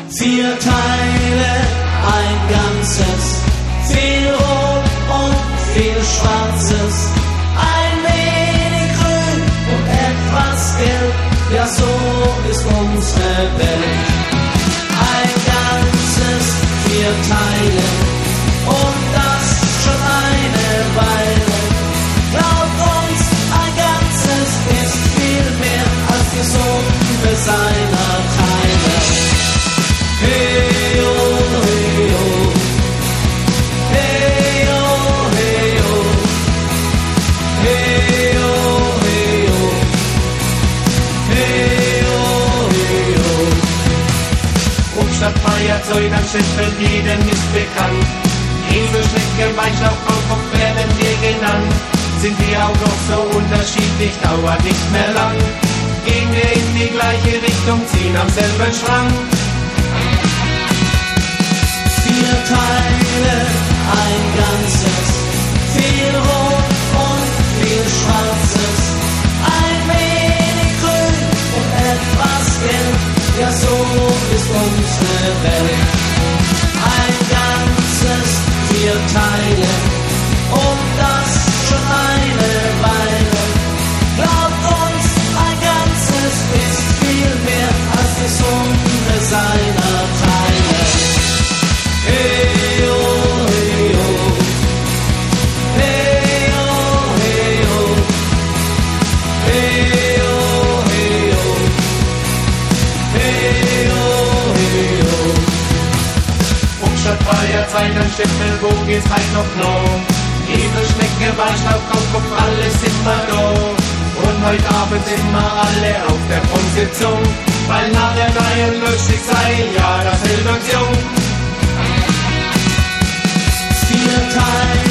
4 Teile, ein Ganzes, viel Rot und viel Schwarzes, ein wenig Grün und etwas Gelb, ja so ist unsere Welt. Ein Ganzes, 4 Teile und das schon eine Weile. Glaubt uns, ein Ganzes ist viel mehr als die Summe seiner Teile. Hey, oh, hey, oh. Hey, oh, hey, oh. Hey, oh, hey, oh. Hey, oh, hey, oh. Obstadt, Feuerzeug, ein Schiffel, jedem ist bekannt. Esel, Schnecke, Weinschlauch, Kaulkopf werden wir genannt. Sind wir auch noch so unterschiedlich, dauert nicht mehr lang. Gehen wir in die gleiche Richtung, ziehen am selben Strang. 4 Teile, ein Ganzes, viel Rot und viel Schwarzes, ein wenig Grün und etwas Gelb, ja so ist unsere Welt. Ein Ganzes, 4 Teile und das schon eine Weile. Glaubt uns, ein Ganzes ist viel mehr als die Summe seiner Teile. Hey, oh, hey, oh. Hey, oh, hey, oh. Hey, oh, hey, oh. Hey, oh, hey, oh. Obstadt, Feuerzeug, ein Schiffel, wo geht's halt noch noch? Esel, Schnecke, Weinschlauch, Kaulkopf, alles immer da. Und heute Abend sind wir alle auf der Position, weil nach der neuen lustig sei, ja, das hält uns jung. 4 Teile.